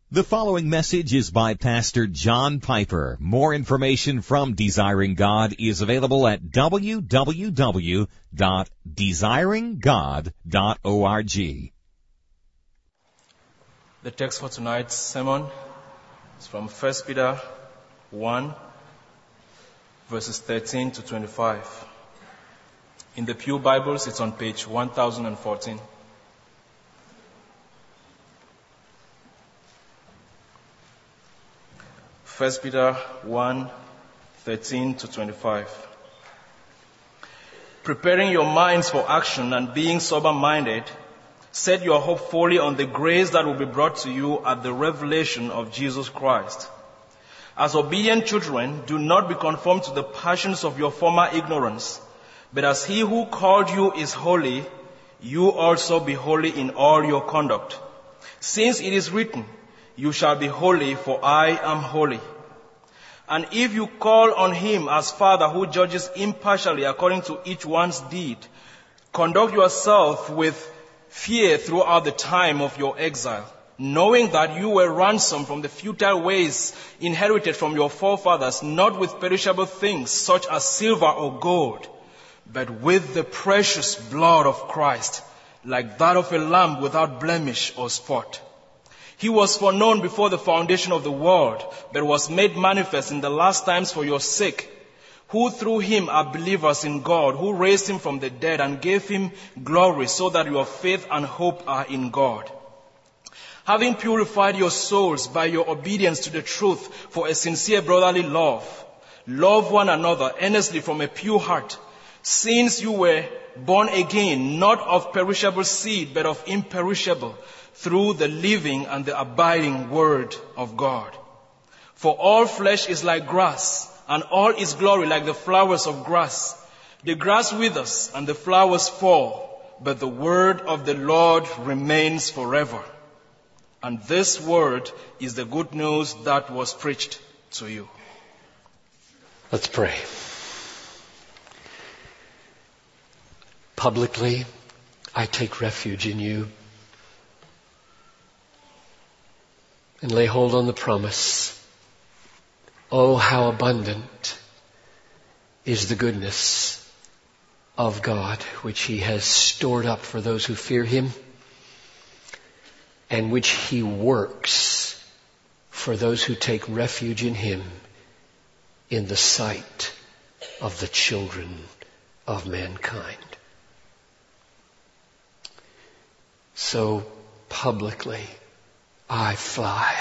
The following message is by Pastor John Piper. More information from Desiring God is available at www.desiringgod.org. The text for tonight's sermon is from 1 Peter 1, verses 13 to 25. In the Pew Bibles, it's on page 1014. First Peter 1, 13 to 25. Preparing your minds for action and being sober-minded, set your hope fully on the grace that will be brought to you at the revelation of Jesus Christ. As obedient children, do not be conformed to the passions of your former ignorance, but as he who called you is holy, you also be holy in all your conduct. Since it is written, "You shall be holy, for I am holy." And if you call on him as Father who judges impartially according to each one's deed, conduct yourself with fear throughout the time of your exile, knowing that you were ransomed from the futile ways inherited from your forefathers, not with perishable things such as silver or gold, but with the precious blood of Christ, like that of a lamb without blemish or spot. He was foreknown before the foundation of the world, but was made manifest in the last times for your sake, who through him are believers in God, who raised him from the dead and gave him glory, so that your faith and hope are in God. Having purified your souls by your obedience to the truth for a sincere brotherly love, love one another earnestly from a pure heart, since you were born again, not of perishable seed, but of imperishable, through the living and the abiding Word of God. For all flesh is like grass, and all its glory like the flowers of grass. The grass withers and the flowers fall, but the word of the Lord remains forever. And this word is the good news that was preached to you. Let's pray. Publicly, I take refuge in you and lay hold on the promise. Oh, how abundant is the goodness of God, which he has stored up for those who fear him, and which he works for those who take refuge in him in the sight of the children of mankind. So publicly, I fly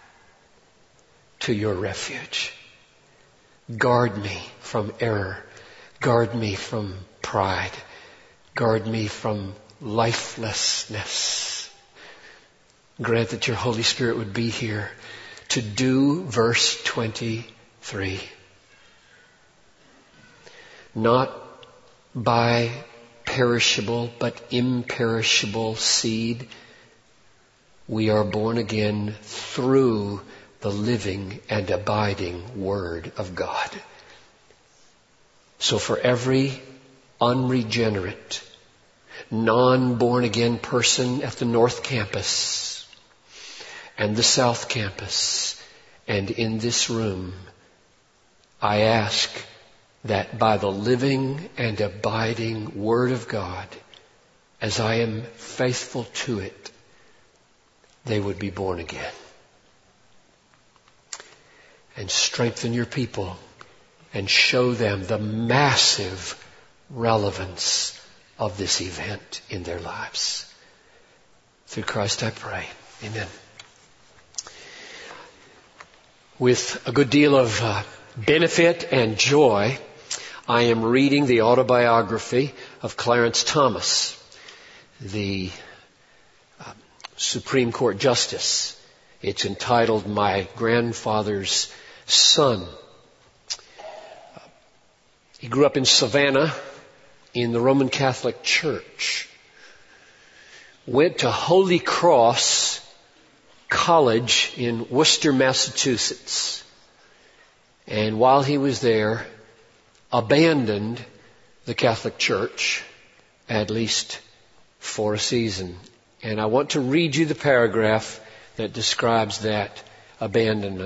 to your refuge. Guard me from error. Guard me from pride. Guard me from lifelessness. Grant that your Holy Spirit would be here to do verse 23. Not by perishable but imperishable seed, we are born again through the living and abiding Word of God. So for every unregenerate, non-born again person at the North Campus and the South Campus and in this room, I ask that by the living and abiding Word of God, as I am faithful to it, they would be born again. And strengthen your people and show them the massive relevance of this event in their lives. Through Christ I pray. Amen. With a good deal of benefit and joy, I am reading the autobiography of Clarence Thomas, the Supreme Court Justice. It's entitled My Grandfather's Son. He grew up in Savannah in the Roman Catholic Church. Went to Holy Cross College in Worcester, Massachusetts. And while he was there, abandoned the Catholic Church, at least for a season. And I want to read you the paragraph that describes that abandonment.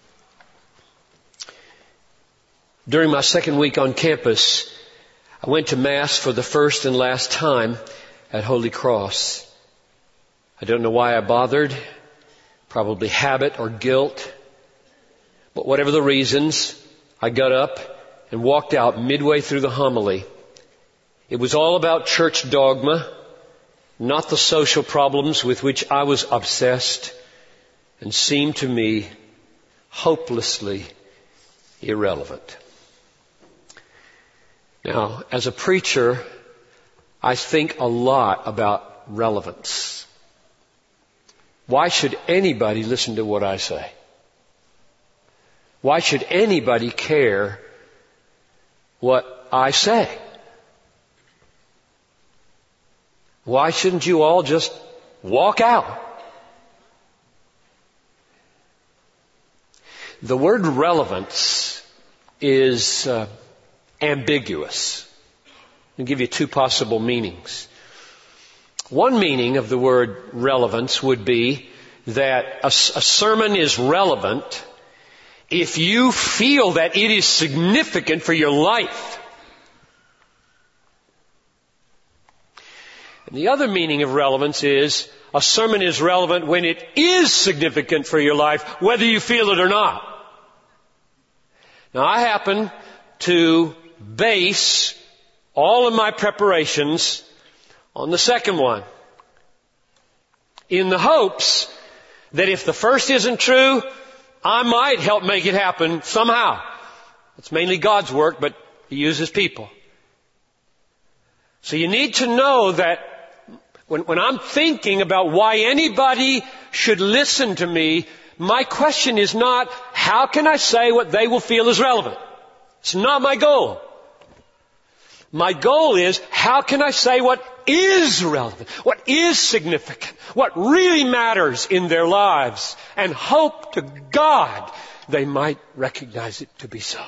During my second week on campus, I went to Mass for the first and last time at Holy Cross. I don't know why I bothered, probably habit or guilt, but whatever the reasons, I got up and walked out midway through the homily. It was all about church dogma, not the social problems with which I was obsessed and seemed to me hopelessly irrelevant. Now, as a preacher, I think a lot about relevance. Why should anybody listen to what I say? Why should anybody care what I say? Why shouldn't you all just walk out? The word relevance is ambiguous. I'll give you two possible meanings. One meaning of the word relevance would be that a sermon is relevant if you feel that it is significant for your life. And the other meaning of relevance is a sermon is relevant when it is significant for your life, whether you feel it or not. Now, I happen to base all of my preparations on the second one, in the hopes that if the first isn't true, I might help make it happen somehow. It's mainly God's work, but He uses people. So you need to know that when I'm thinking about why anybody should listen to me, my question is not, how can I say what they will feel is relevant? It's not my goal. My goal is, how can I say what is relevant, what is significant, what really matters in their lives, and hope to God they might recognize it to be so.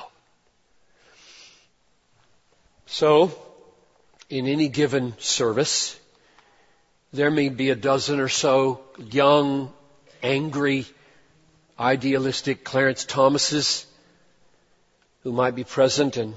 So, in any given service, there may be a dozen or so young, angry, idealistic Clarence Thomases who might be present and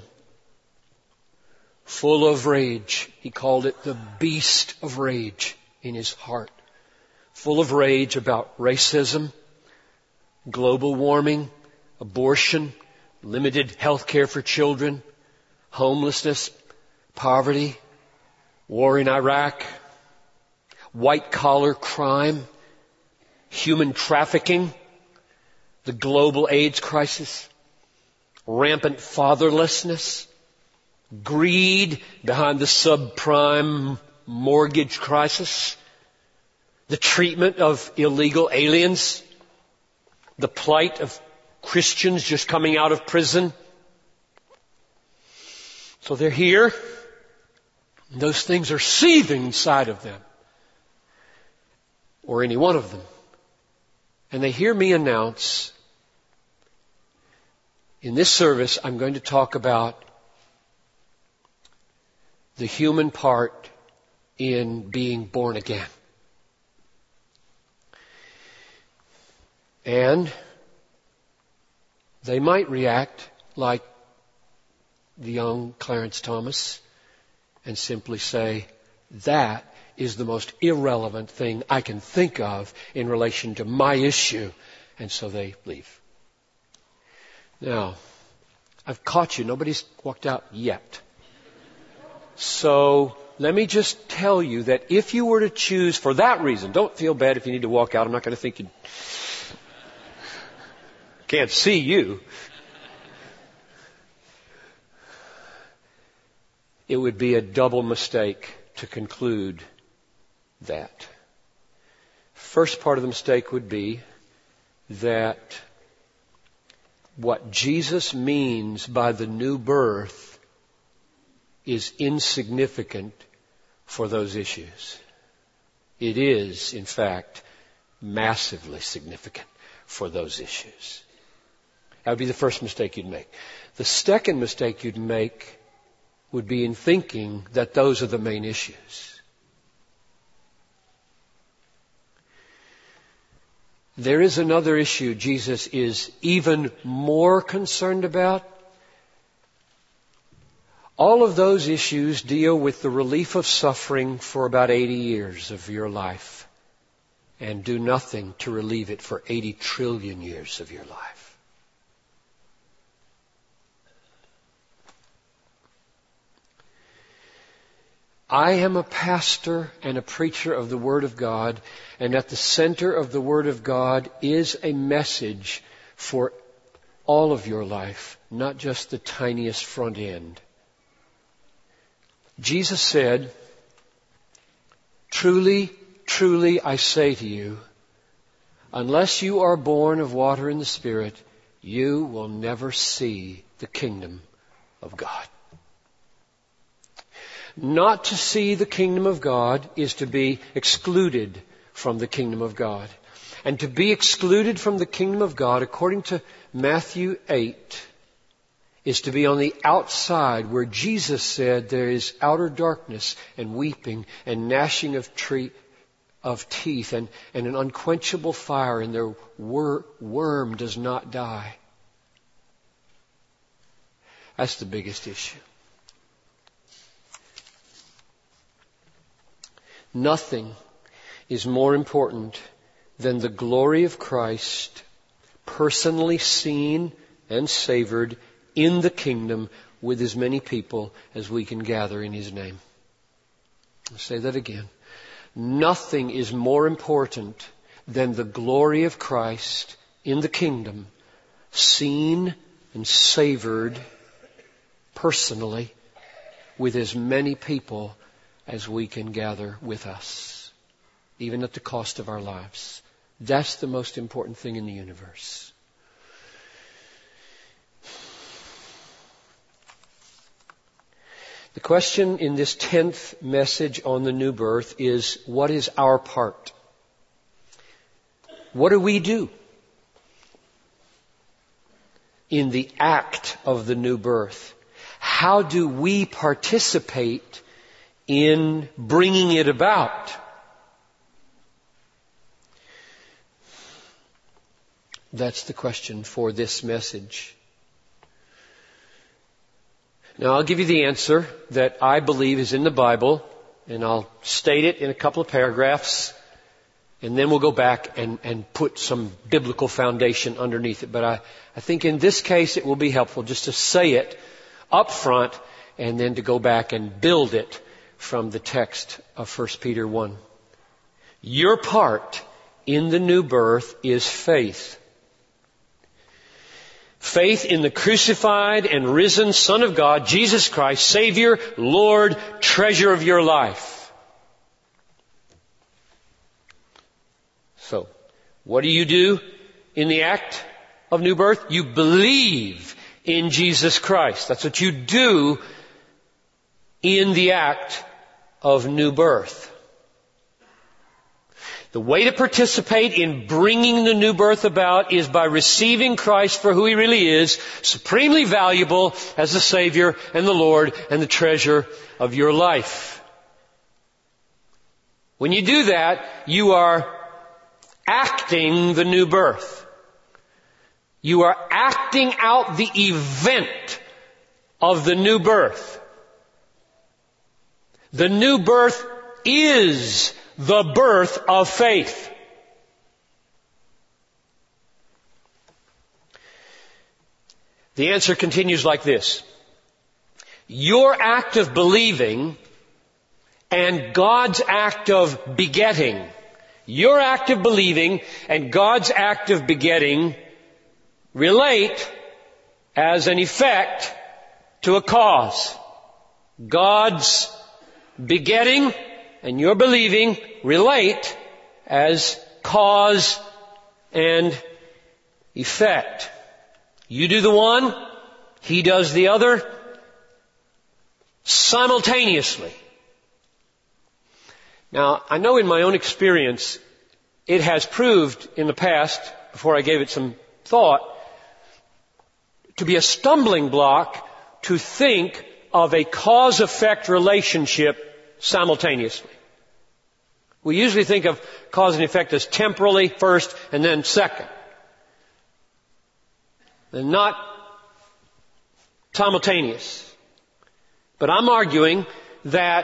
full of rage. He called it the beast of rage in his heart. Full of rage about racism, global warming, abortion, limited health care for children, homelessness, poverty, war in Iraq, white-collar crime, human trafficking, the global AIDS crisis, rampant fatherlessness, greed behind the subprime mortgage crisis, the treatment of illegal aliens, the plight of Christians just coming out of prison. So they're here. And those things are seething inside of them, or any one of them. And they hear me announce, in this service, I'm going to talk about the human part in being born again. And they might react like the young Clarence Thomas and simply say, that is the most irrelevant thing I can think of in relation to my issue. And so they leave. Now, I've caught you. Nobody's walked out yet. So let me just tell you that if you were to choose for that reason, don't feel bad if you need to walk out. I'm not going to think you can't see you. It would be a double mistake to conclude that. First part of the mistake would be that what Jesus means by the new birth is insignificant for those issues. It is, in fact, massively significant for those issues. That would be the first mistake you'd make. The second mistake you'd make would be in thinking that those are the main issues. There is another issue Jesus is even more concerned about. All of those issues deal with the relief of suffering for about 80 years of your life and do nothing to relieve it for 80 trillion years of your life. I am a pastor and a preacher of the Word of God, and at the center of the Word of God is a message for all of your life, not just the tiniest front end. Jesus said, "Truly, truly, I say to you, unless you are born of water and the Spirit, you will never see the kingdom of God." Not to see the kingdom of God is to be excluded from the kingdom of God. And to be excluded from the kingdom of God, according to Matthew 8, is to be on the outside where Jesus said there is outer darkness and weeping and gnashing of teeth and an unquenchable fire, and their worm does not die. That's the biggest issue. Nothing is more important than the glory of Christ personally seen and savored in the kingdom with as many people as we can gather in His name. I'll say that again. Nothing is more important than the glory of Christ in the kingdom seen and savored personally with as many people as we can gather with us, even at the cost of our lives. That's the most important thing in the universe. The question in this 10th message on the new birth is, what is our part? What do we do in the act of the new birth? How do we participate in bringing it about? That's the question for this message. Now, I'll give you the answer that I believe is in the Bible, and I'll state it in a couple of paragraphs, and then we'll go back and put some biblical foundation underneath it. But I think in this case it will be helpful just to say it up front and then to go back and build it from the text of 1 Peter 1. Your part in the new birth is faith. Faith in the crucified and risen Son of God, Jesus Christ, Savior, Lord, treasure of your life. So, what do you do in the act of new birth? You believe in Jesus Christ. That's what you do in the act of new birth. The way to participate in bringing the new birth about is by receiving Christ for who He really is, supremely valuable as the Savior and the Lord and the treasure of your life. When you do that, you are acting the new birth. You are acting out the event of the new birth. The new birth is the birth of faith. The answer continues like this. Your act of believing and God's act of begetting, your act of believing and God's act of begetting relate as an effect to a cause. God's begetting and your believing relate as cause and effect. You do the one, He does the other simultaneously. Now, I know in my own experience, it has proved in the past, before I gave it some thought, to be a stumbling block to think of a cause-effect relationship simultaneously. We usually think of cause and effect as temporally first and then second. And not simultaneous. But I'm arguing that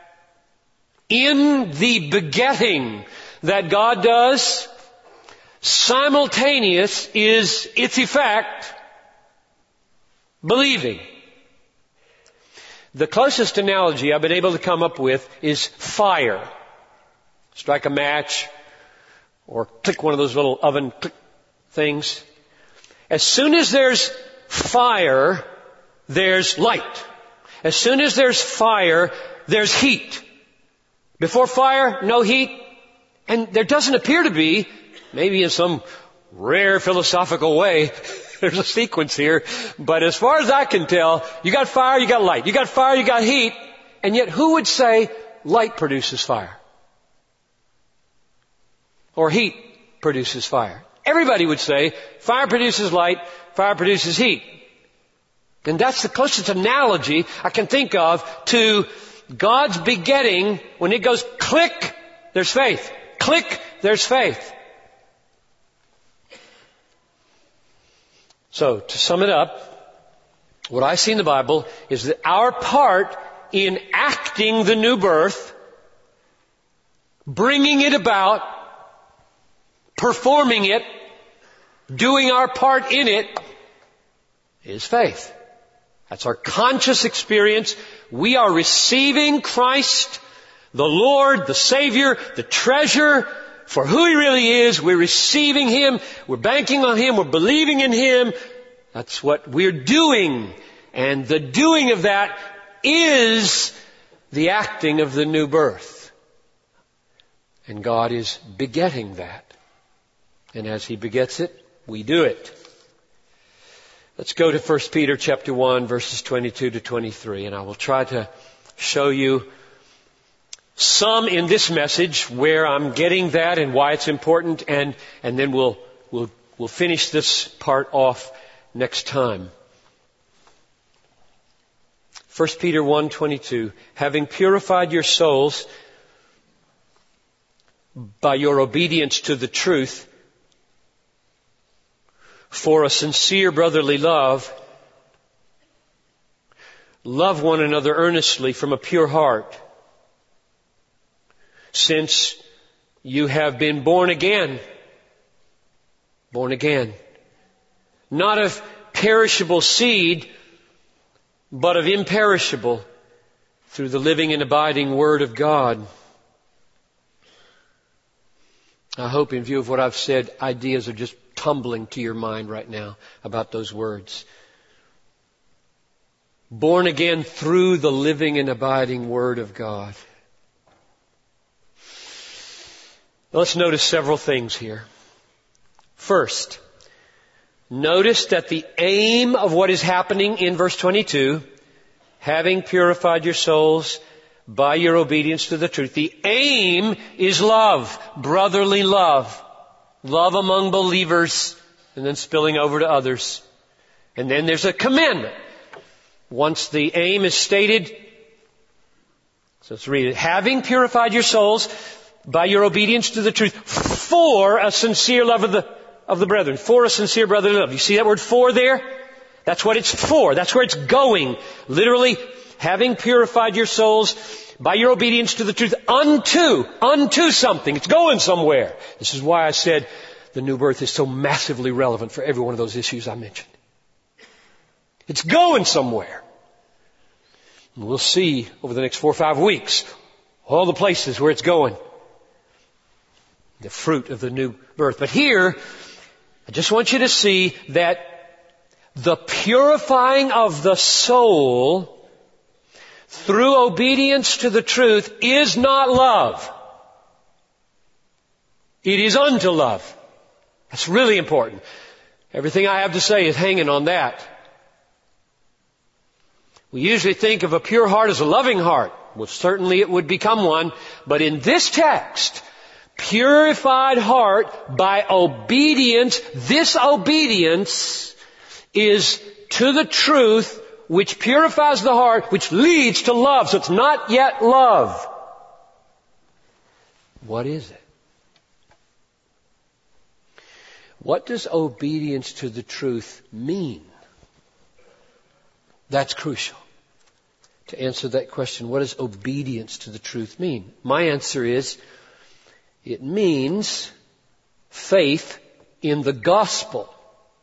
in the begetting that God does, simultaneous is its effect, believing. The closest analogy I've been able to come up with is fire. Strike a match or click one of those little oven click things. As soon as there's fire, there's light. As soon as there's fire, there's heat. Before fire, no heat. And there doesn't appear to be, maybe in some rare philosophical way, there's a sequence here, but as far as I can tell, you got fire, you got light. You got fire, you got heat. And yet who would say light produces fire? Or heat produces fire? Everybody would say fire produces light, fire produces heat. And that's the closest analogy I can think of to God's begetting. When it goes click, there's faith. Click, there's faith. So, to sum it up, what I see in the Bible is that our part in acting the new birth, bringing it about, performing it, doing our part in it, is faith. That's our conscious experience. We are receiving Christ, the Lord, the Savior, the treasure, for who He really is. We're receiving Him. We're banking on Him. We're believing in Him. That's what we're doing. And the doing of that is the acting of the new birth. And God is begetting that. And as He begets it, we do it. Let's go to 1 Peter chapter 1, verses 22 to 23, and I will try to show you some in this message where I'm getting that and why it's important, and then we'll finish this part off next time. 1 Peter 1:22, having purified your souls by your obedience to the truth, for a sincere brotherly love, love one another earnestly from a pure heart, since you have been born again, not of perishable seed, but of imperishable, through the living and abiding Word of God. I hope, in view of what I've said, ideas are just tumbling to your mind right now about those words. Born again through the living and abiding Word of God. Let's notice several things here. First, notice that the aim of what is happening in verse 22, having purified your souls by your obedience to the truth, the aim is love, brotherly love. Love among believers, and then spilling over to others. And then there's a commandment. Once the aim is stated, so let's read it. Having purified your souls by your obedience to the truth, for a sincere love of the brethren. For a sincere brotherly love. You see that word for there? That's what it's for. That's where it's going. Literally, having purified your souls by your obedience to the truth unto something. It's going somewhere. This is why I said the new birth is so massively relevant for every one of those issues I mentioned. It's going somewhere. And we'll see over the next 4 or 5 weeks all the places where it's going. The fruit of the new birth. But here, I just want you to see that the purifying of the soul through obedience to the truth is not love. It is unto love. That's really important. Everything I have to say is hanging on that. We usually think of a pure heart as a loving heart. Well, certainly it would become one. But in this text, purified heart by obedience, this obedience is to the truth, which purifies the heart, which leads to love. So it's not yet love. What is it? What does obedience to the truth mean? That's crucial. To answer that question, what does obedience to the truth mean? My answer is, it means faith in the gospel.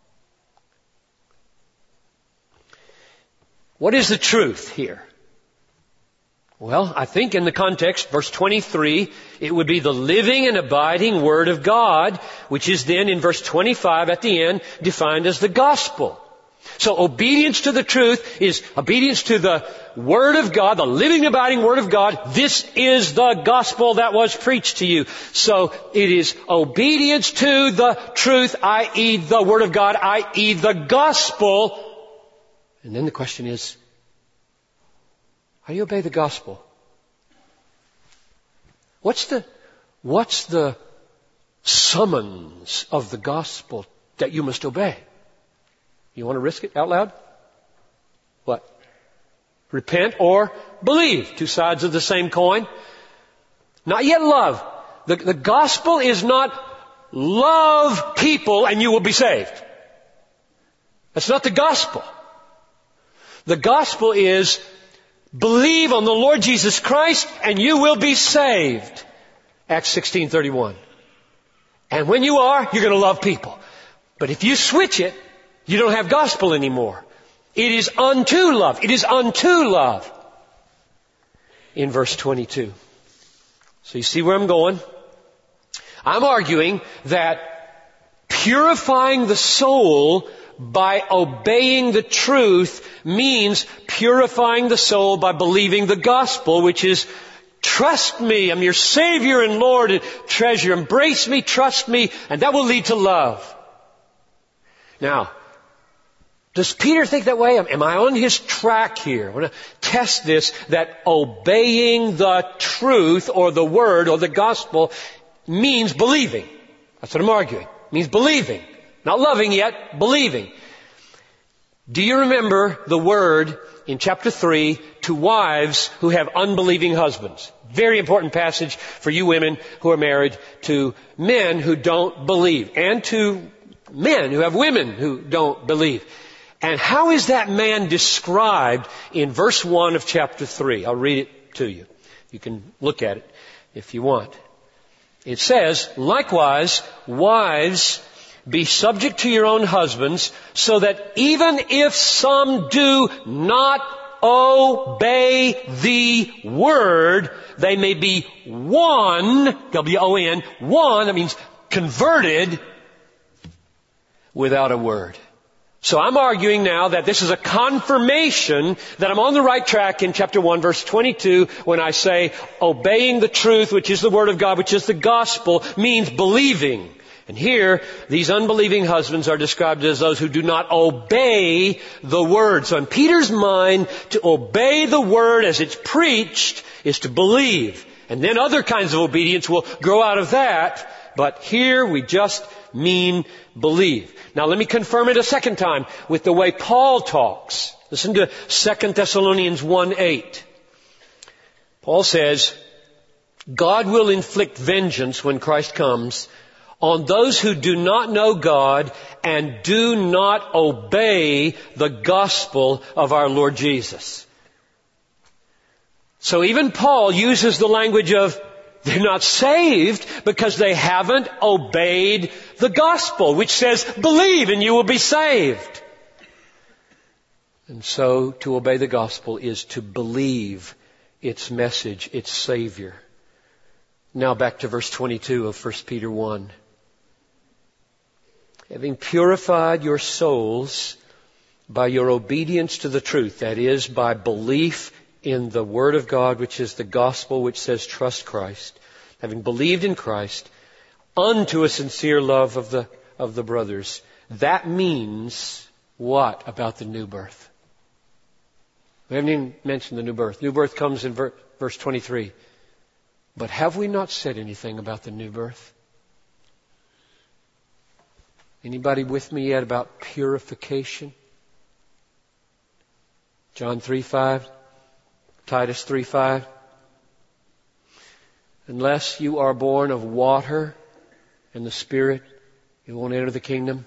What is the truth here? Well, I think in the context, verse 23, it would be the living and abiding Word of God, which is then in verse 25 at the end defined as the gospel. So obedience to the truth is obedience to the Word of God, the living, abiding Word of God. This is the gospel that was preached to you. So it is obedience to the truth, i.e. the Word of God, i.e. the gospel. And then the question is, how do you obey the gospel? What's the summons of the gospel that you must obey? You want to risk it out loud? What? Repent or believe. Two sides of the same coin. Not yet love. The gospel is not love people and you will be saved. That's not the gospel. The gospel is believe on the Lord Jesus Christ and you will be saved. Acts 16:31. And when you are, you're going to love people. But if you switch it, you don't have gospel anymore. It is unto love. It is unto love. In verse 22. So you see where I'm going? I'm arguing that purifying the soul by obeying the truth means purifying the soul by believing the gospel, which is trust me, I'm your Savior and Lord and treasure. Embrace me, trust me, and that will lead to love. Now, does Peter think that way? Am I on his track here? I want to test this, that obeying the truth or the word or the gospel means believing. That's what I'm arguing. It means believing. Not loving yet, believing. Do you remember the word in chapter 3 to wives who have unbelieving husbands? Very important passage for you women who are married to men who don't believe, and to men who have women who don't believe. And how is that man described in verse 1 of chapter 3? I'll read it to you. You can look at it if you want. It says, likewise, wives, be subject to your own husbands, so that even if some do not obey the word, they may be won, W-O-N, won, that means converted, without a word. So I'm arguing now that this is a confirmation that I'm on the right track in chapter 1, verse 22, when I say obeying the truth, which is the Word of God, which is the gospel, means believing. And here, these unbelieving husbands are described as those who do not obey the Word. So in Peter's mind, to obey the Word as it's preached is to believe. And then other kinds of obedience will grow out of that. But here we just mean believe. Now let me confirm it a second time with the way Paul talks. Listen to 2 Thessalonians 1:8. Paul says, God will inflict vengeance when Christ comes on those who do not know God and do not obey the gospel of our Lord Jesus. So even Paul uses the language of they're not saved because they haven't obeyed the gospel, which says, believe and you will be saved. And so to obey the gospel is to believe its message, its Savior. Now back to verse 22 of 1 Peter 1. Having purified your souls by your obedience to the truth, that is, by belief in the Word of God, which is the gospel, which says trust Christ, having believed in Christ, unto a sincere love of the brothers. That means what about the new birth? We haven't even mentioned the new birth. New birth comes in verse 23. But have we not said anything about the new birth? Anybody with me yet about purification? John 3:5. Titus 3:5. Unless you are born of water and the Spirit, you won't enter the kingdom.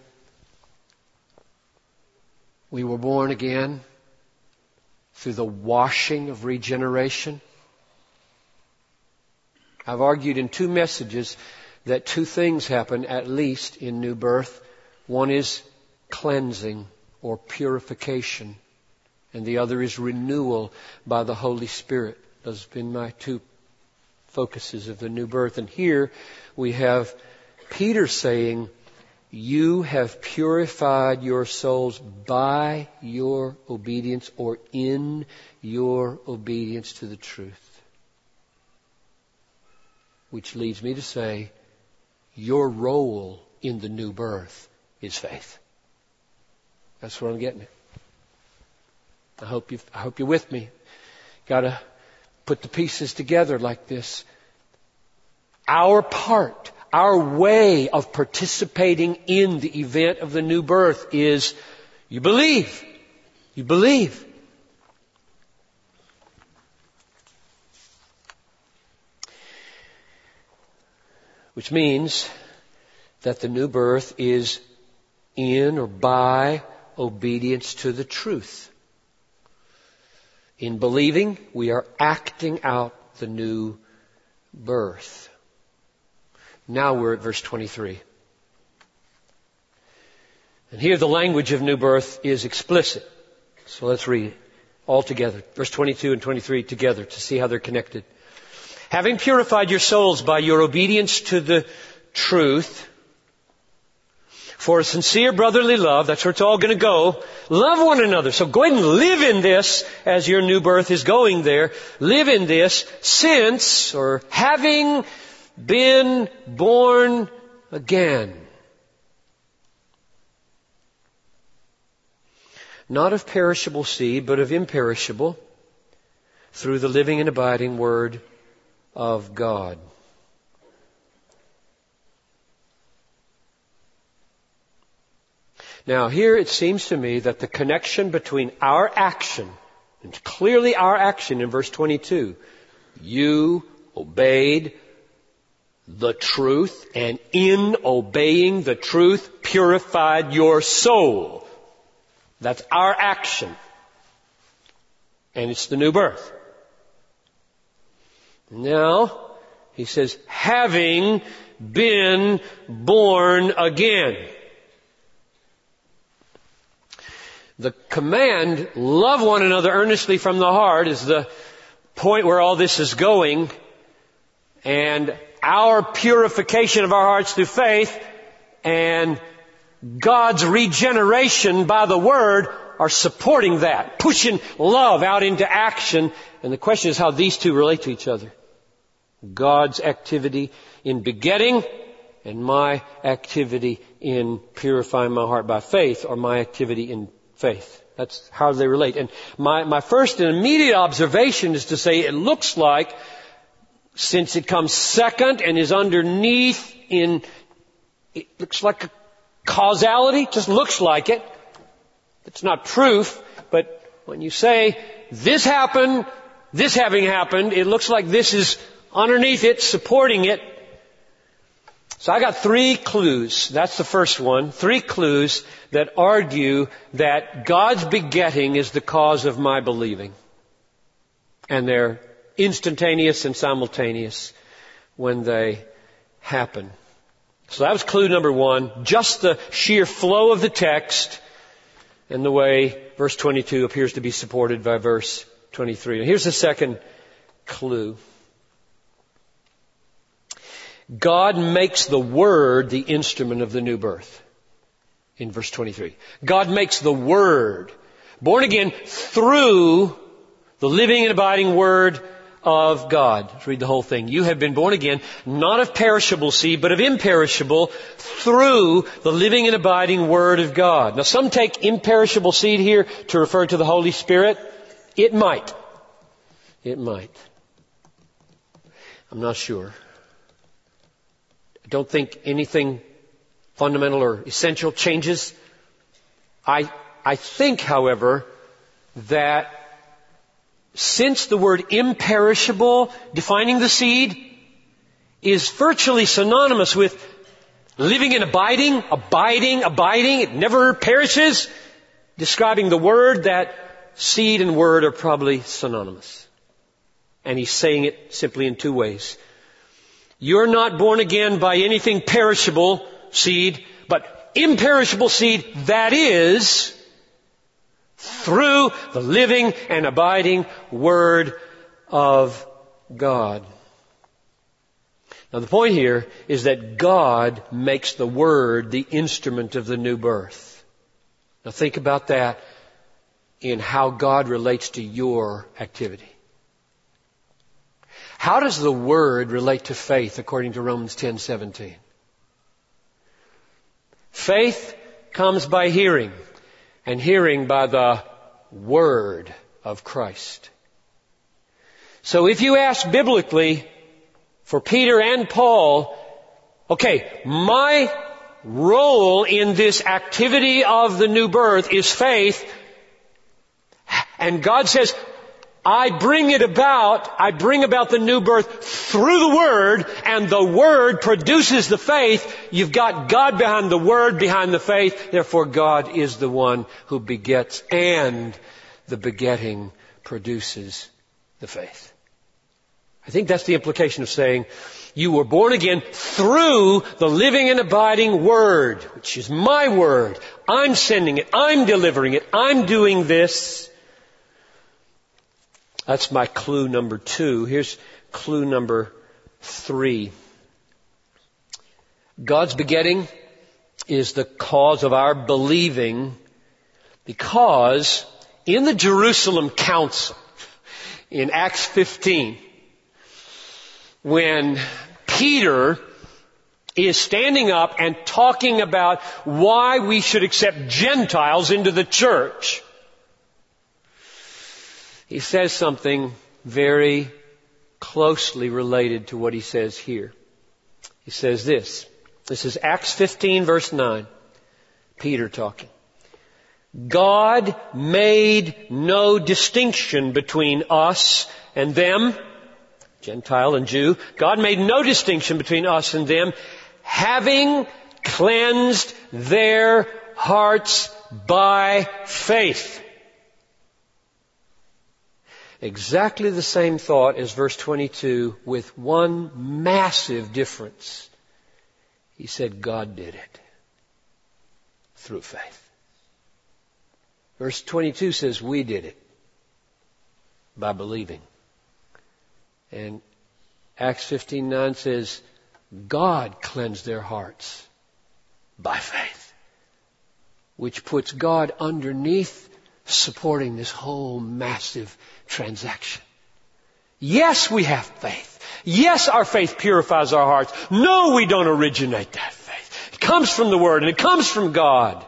We were born again through the washing of regeneration. I've argued in 2 messages that 2 things happen at least in new birth. One is cleansing or purification, and the other is renewal by the Holy Spirit. Those have been my 2 focuses of the new birth. And here we have Peter saying, you have purified your souls by your obedience or in your obedience to the truth. Which leads me to say, your role in the new birth is faith. That's where I'm getting it. I hope you're with me. Got to put the pieces together like this. Our part, our way of participating in the event of the new birth is you believe. You believe. Which means that the new birth is in or by obedience to the truth. In believing, we are acting out the new birth. Now we're at verse 23. And here the language of new birth is explicit. So let's read it all together. Verse 22 and 23 together to see how they're connected. Having purified your souls by your obedience to the truth, for a sincere brotherly love, that's where it's all going to go. Love one another. So go ahead and live in this as your new birth is going there. Live in this since, or having been born again. Not of perishable seed, but of imperishable, through the living and abiding Word of God. Now here it seems to me that the connection between our action, and clearly our action in verse 22, you obeyed the truth, and in obeying the truth purified your soul. That's our action. And it's the new birth. Now, he says, having been born again. The command, love one another earnestly from the heart, is the point where all this is going. And our purification of our hearts through faith and God's regeneration by the Word are supporting that, pushing love out into action. And the question is how these two relate to each other. God's activity in begetting and my activity in purifying my heart by faith, or my activity in faith. That's how they relate. And my first and immediate observation is to say it looks like, since it comes second and is underneath it looks like a causality, just looks like it. It's not proof, but when you say this happened, this having happened, it looks like this is underneath it, supporting it. So I got 3 clues. That's the first one. 3 clues that argue that God's begetting is the cause of my believing. And they're instantaneous and simultaneous when they happen. So that was clue number 1. Just the sheer flow of the text and the way verse 22 appears to be supported by verse 23. And here's the second clue. God makes the Word the instrument of the new birth. In verse 23. God makes the Word born again through the living and abiding Word of God. Let's read the whole thing. You have been born again, not of perishable seed, but of imperishable, through the living and abiding Word of God. Now some take imperishable seed here to refer to the Holy Spirit. It might. It might. I'm not sure. I don't think anything fundamental or essential changes. I think, however, that since the word imperishable, defining the seed, is virtually synonymous with living and abiding, abiding. It never perishes. Describing the Word, that seed and Word are probably synonymous. And he's saying it simply in two ways. You're not born again by anything perishable, seed, but imperishable seed, that is, through the living and abiding Word of God. Now the point here is that God makes the Word the instrument of the new birth. Now think about that in how God relates to your activity. How does the Word relate to faith according to Romans 10:17? Faith comes by hearing, and hearing by the Word of Christ. So if you ask biblically for Peter and Paul, okay, my role in this activity of the new birth is faith, and God says, I bring about the new birth through the Word, and the Word produces the faith. You've got God behind the Word, behind the faith. Therefore, God is the one who begets, and the begetting produces the faith. I think that's the implication of saying, you were born again through the living and abiding Word, which is my Word. I'm sending it. I'm delivering it. I'm doing this. That's my clue number 2. Here's clue number 3. God's begetting is the cause of our believing, because in the Jerusalem Council, in Acts 15, when Peter is standing up and talking about why we should accept Gentiles into the church, he says something very closely related to what he says here. He says this. This is Acts 15 verse 9. Peter talking. God made no distinction between us and them, Gentile and Jew. God made no distinction between us and them, having cleansed their hearts by faith. Exactly the same thought as verse 22, with one massive difference. He said God did it through faith. Verse 22 says we did it by believing. And Acts 15:9 says God cleansed their hearts by faith, which puts God underneath supporting this whole massive transaction. Yes, we have faith. Yes, our faith purifies our hearts. No, we don't originate that faith. It comes from the Word and it comes from God.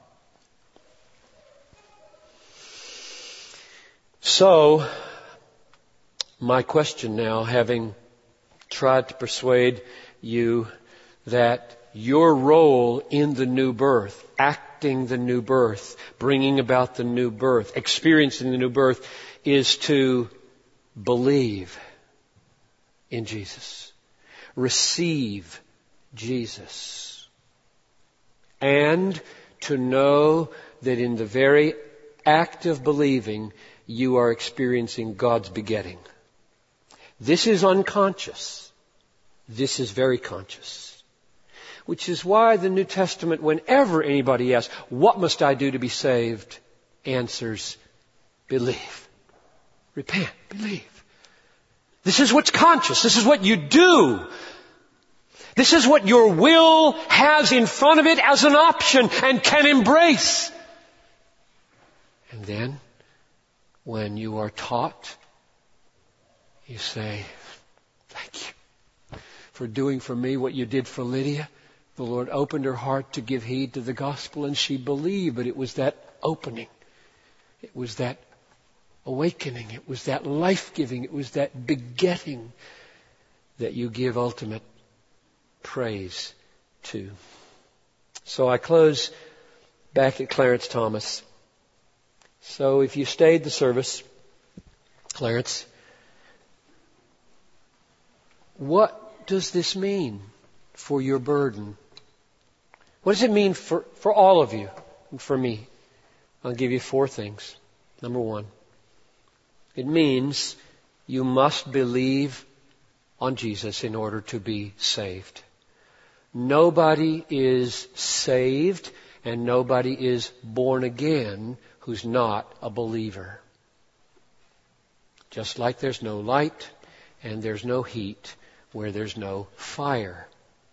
So, my question now, having tried to persuade you that your role in the new birth, acting the new birth, bringing about the new birth, experiencing the new birth, is to believe in Jesus, receive Jesus, and to know that in the very act of believing, you are experiencing God's begetting. This is unconscious. This is very conscious. Which is why the New Testament, whenever anybody asks, what must I do to be saved? Answers, believe. Repent. Believe. This is what's conscious. This is what you do. This is what your will has in front of it as an option and can embrace. And then, when you are taught, you say, thank you for doing for me what you did for Lydia. The Lord opened her heart to give heed to the gospel, and she believed, but it was that opening. It was that awakening. It was that life-giving. It was that begetting that you give ultimate praise to. So I close back at Clarence Thomas. So if you stayed the service, Clarence, what what does this mean for your burden? What does it mean for all of you and for me? I'll give you 4 things. Number 1, it means you must believe on Jesus in order to be saved. Nobody is saved and nobody is born again who's not a believer. Just like there's no light and there's no heat where there's no fire.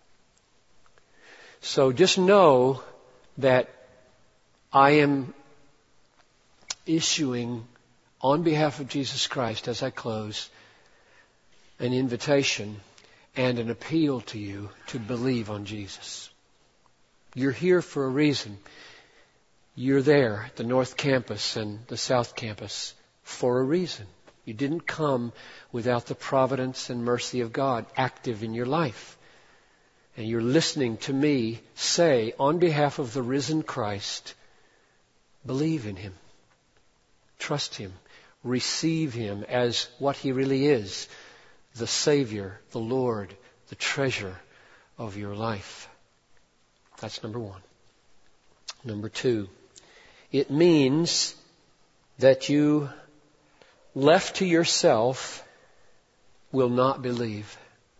So just know that I am issuing on behalf of Jesus Christ, as I close, an invitation and an appeal to you to believe on Jesus. You're here for a reason. You're there at the North Campus and the South Campus for a reason. You didn't come without the providence and mercy of God active in your life. And you're listening to me say, on behalf of the risen Christ, believe in Him. Trust Him. Receive Him as what He really is. The Savior, the Lord, the treasure of your life. That's number 1. Number 2, it means that you, left to yourself, will not believe.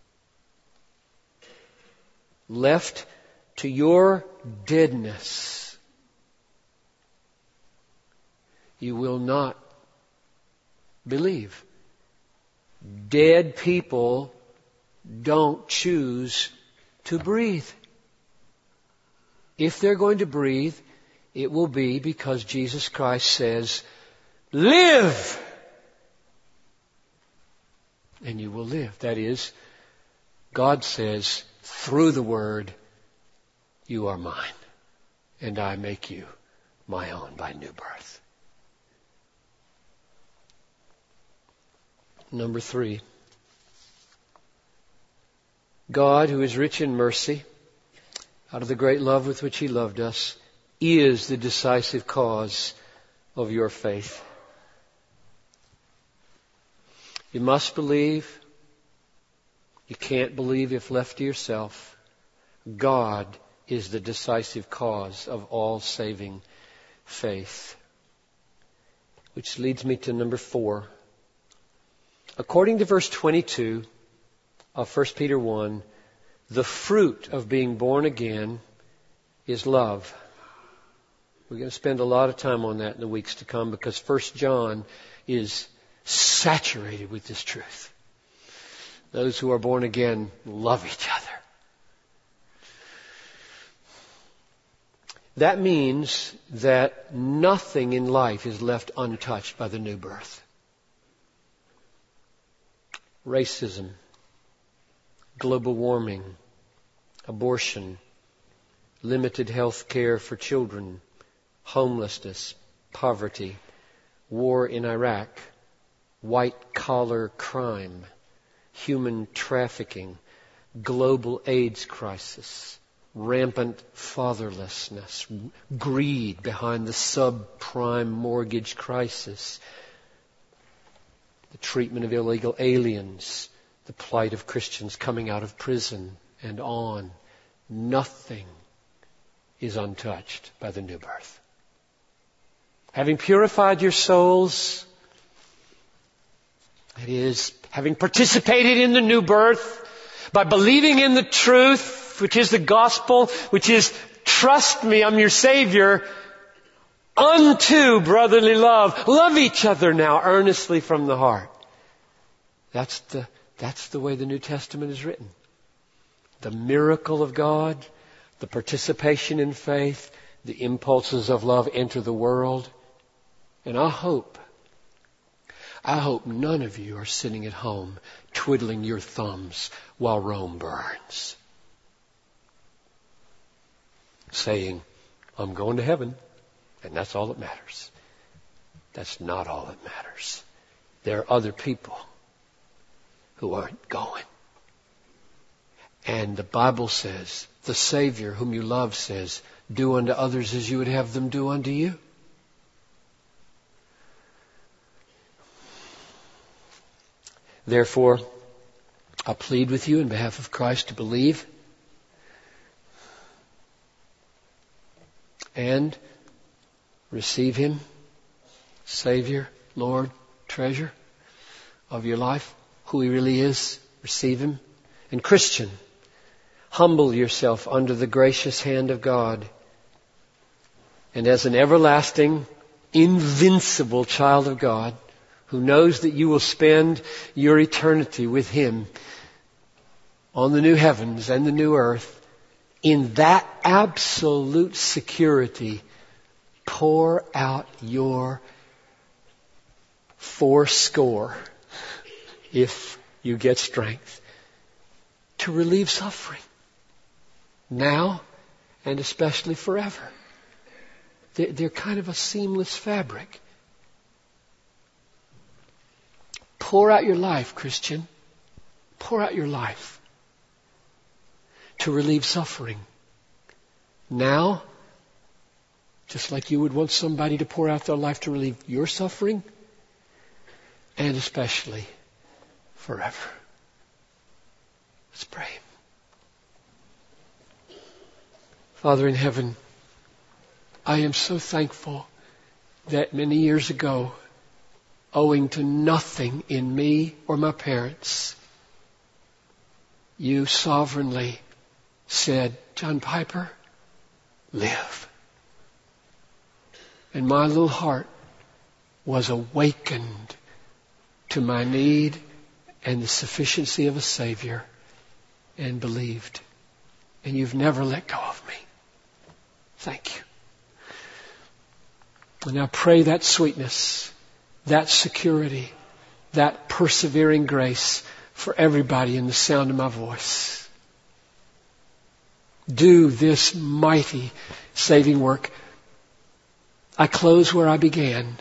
Left to your deadness, you will not believe. Dead people don't choose to breathe. If they're going to breathe, it will be because Jesus Christ says, live! And you will live. That is, God says, through the Word, you are mine, and I make you my own by new birth. Number 3, God, who is rich in mercy, out of the great love with which He loved us, is the decisive cause of your faith. You must believe. You can't believe if left to yourself. God is the decisive cause of all saving faith. Which leads me to number 4. According to verse 22 of 1 Peter 1, the fruit of being born again is love. We're going to spend a lot of time on that in the weeks to come because 1 John is saturated with this truth. Those who are born again love each other. That means that nothing in life is left untouched by the new birth. Racism, global warming, abortion, limited health care for children, homelessness, poverty, war in Iraq, white-collar crime, human trafficking, global AIDS crisis, rampant fatherlessness, greed behind the subprime mortgage crisis, the treatment of illegal aliens, the plight of Christians coming out of prison, and on. Nothing is untouched by the new birth. Having purified your souls, that is, having participated in the new birth, by believing in the truth, which is the gospel, which is, trust me, I'm your Savior, unto brotherly love. Love each other now earnestly from the heart. That's the way the New Testament is written. The miracle of God, the participation in faith, the impulses of love enter the world. And I hope none of you are sitting at home twiddling your thumbs while Rome burns, saying, I'm going to heaven, and that's all that matters. That's not all that matters. There are other people who aren't going. And the Bible says, the Savior whom you love says, do unto others as you would have them do unto you. Therefore, I plead with you in behalf of Christ to believe and receive Him, Savior, Lord, treasure of your life, who He really is. Receive Him. And Christian, humble yourself under the gracious hand of God. And as an everlasting, invincible child of God, who knows that you will spend your eternity with Him on the new heavens and the new earth, in that absolute security, pour out your fourscore, if you get strength, to relieve suffering, now and especially forever. They're kind of a seamless fabric. Pour out your life, Christian. Pour out your life to relieve suffering. Now, just like you would want somebody to pour out their life to relieve your suffering, and especially forever. Let's pray. Father in heaven, I am so thankful that many years ago, owing to nothing in me or my parents, you sovereignly said, John Piper, live. And my little heart was awakened to my need and the sufficiency of a Savior and believed. And you've never let go of me. Thank you. And I pray that sweetness, that security, that persevering grace for everybody in the sound of my voice. Do this mighty saving work. I close where I began.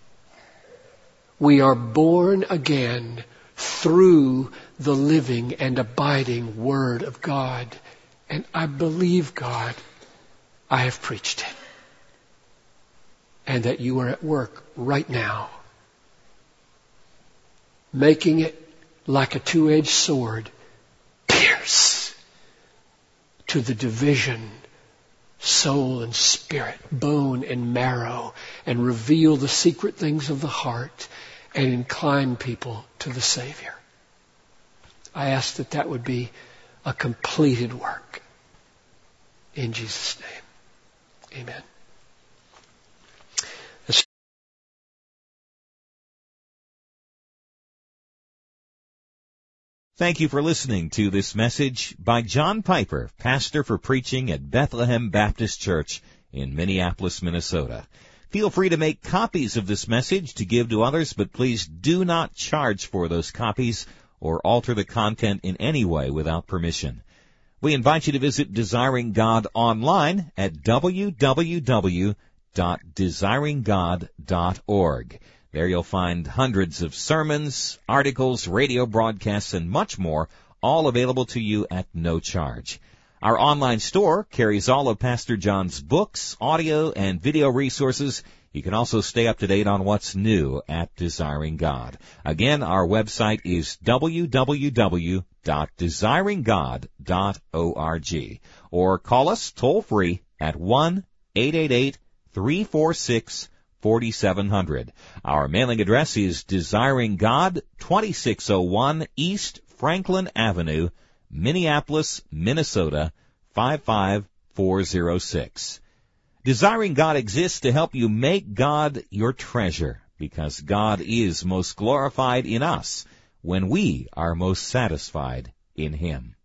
We are born again through the living and abiding Word of God. And I believe, God, I have preached it. And that you are at work right now, making it like a two-edged sword, pierce to the division, soul and spirit, bone and marrow, and reveal the secret things of the heart and incline people to the Savior. I ask that that would be a completed work. In Jesus' name, amen. Thank you for listening to this message by John Piper, pastor for preaching at Bethlehem Baptist Church in Minneapolis, Minnesota. Feel free to make copies of this message to give to others, but please do not charge for those copies or alter the content in any way without permission. We invite you to visit Desiring God online at www.desiringgod.org. There you'll find hundreds of sermons, articles, radio broadcasts, and much more, all available to you at no charge. Our online store carries all of Pastor John's books, audio, and video resources. You can also stay up to date on what's new at Desiring God. Again, our website is www.desiringgod.org. Or call us toll-free at 1-888-346-4700. Our mailing address is Desiring God, 2601 East Franklin Avenue, Minneapolis, Minnesota, 55406. Desiring God exists to help you make God your treasure, because God is most glorified in us when we are most satisfied in Him.